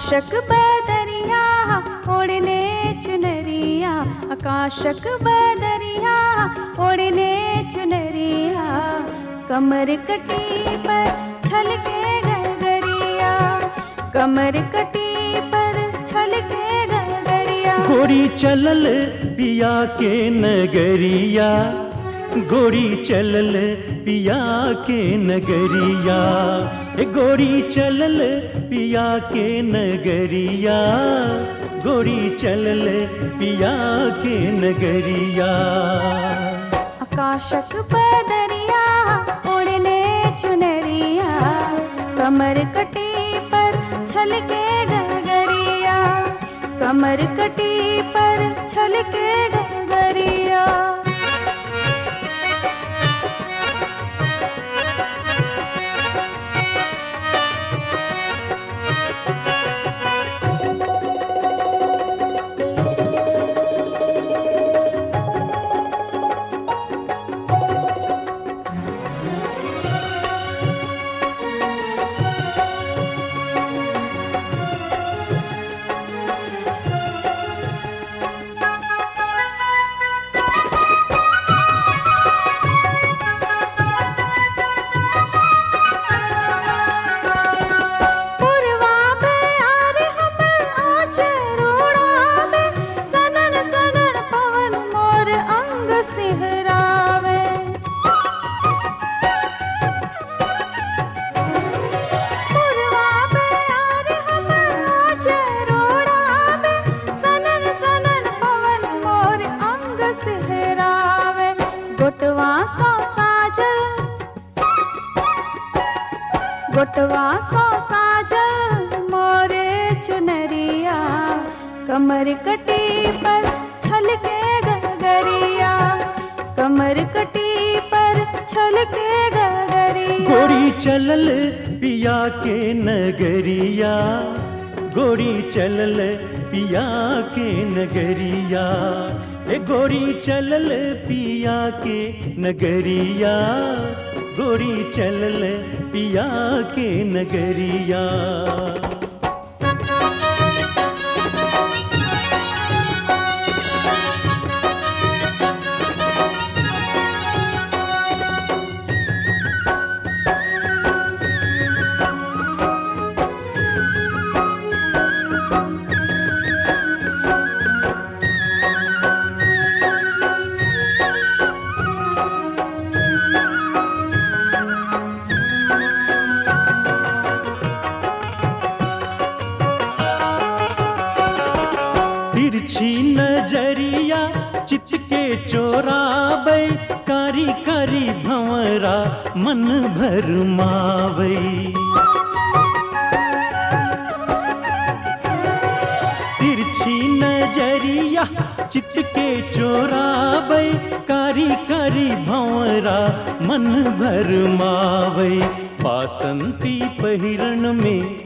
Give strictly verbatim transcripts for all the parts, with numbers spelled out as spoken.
आकाशक बदरिया ओढ़ने चुनरिया, आकाशक बदरिया ओढ़ने चुनरिया, कमर कटी पर छलके गगरिया, कमर कटी पर छलके गगरिया। गोरी चलल पिया के नगरिया, गोरी चलल पिया के नगरिया, गोरी चलल पिया के नगरिया, गोरी चलल पिया के नगरिया। आकाशक बदरिया ओढ़ने चुनरिया, कमर कटी पर छलके गगरिया, कमर कटी पर छलके गगरिया। गोटवा सौ साजल, गोटवा सौ साजल मोरे चुनरिया, कमर कटी पर छलके गगरिया, कमर कटी पर छलके गगरिया। गोरी चलल पिया के नगरिया, गोरी चलल पिया के नगरिया, ए गोरी चलल पिया के नगरिया, गोरी चलल पिया के नगरिया। तिरछी नजरिया चित के चोराबै, कारी कारी भंवरा मन भर मावै। तिरछी नजरिया चित के चोराबै, कारी कारी भंवरा मन भर मावै। बासंती पहिरन में,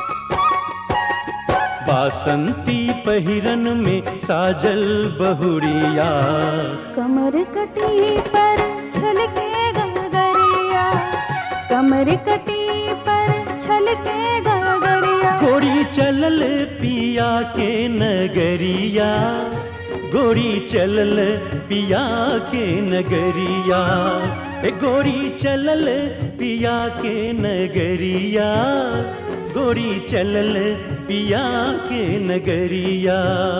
बासंती पहिरन में साजल बहुरिया, कमर कटी पर छलके गगरिया, कमर कटी पर छलके गगरिया। गोरी चलल पिया के नगरिया, गोरी चलल पिया के नगरिया, ए गोरी चलल पिया के नगरिया, गोरी चलल पिया के नगरिया।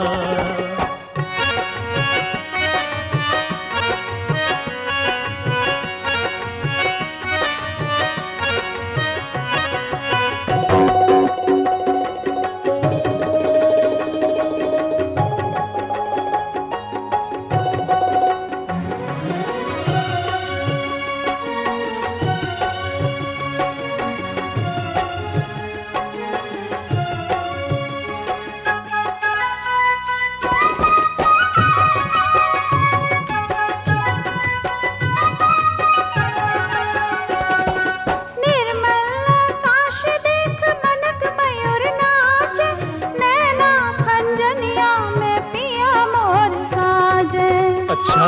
अच्छा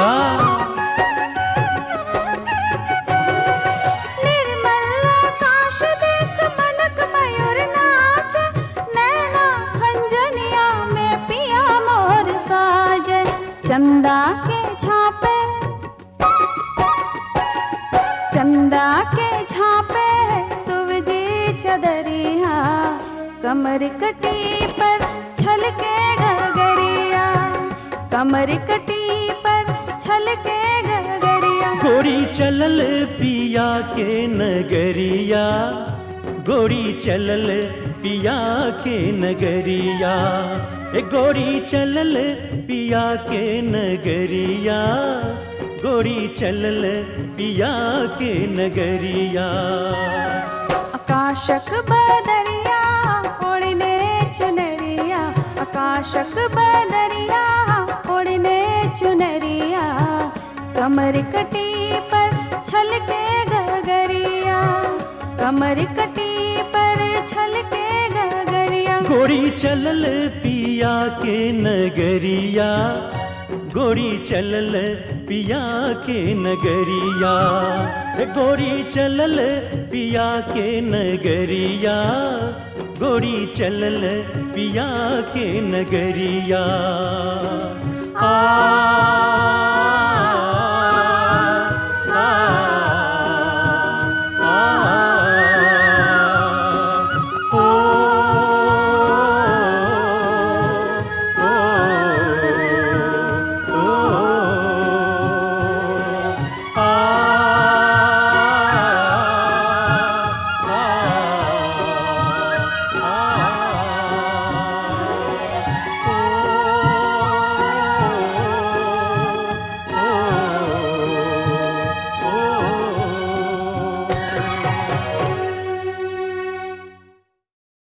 निर्मल आकाश देख मनक मयूर नाच, नैना चंदा के छापे चंदा के छापे सुवजी चदरिया, कमर कटी पर छलके गगरिया, कमर कटी पर छलके गगरिया। गोरी चलल पिया के नगरिया, गोरी चलल पिया के नगरिया, ए गोरी चलल पिया के नगरिया, गोरी चलल पिया के नगरिया। आकाशक बदरिया ओढ़ने चुनरिया, आकाशक बदरिया ओढ़ने चुनरिया, कमर कटी पर छलके गगरिया, कमर कटी पर छलके गगरिया। गोरी चलल पिया के नगरिया, गोरी चलल पिया के नगरिया, गोरी चलल पिया के नगरिया, गोरी चलल पिया के नगरिया। आ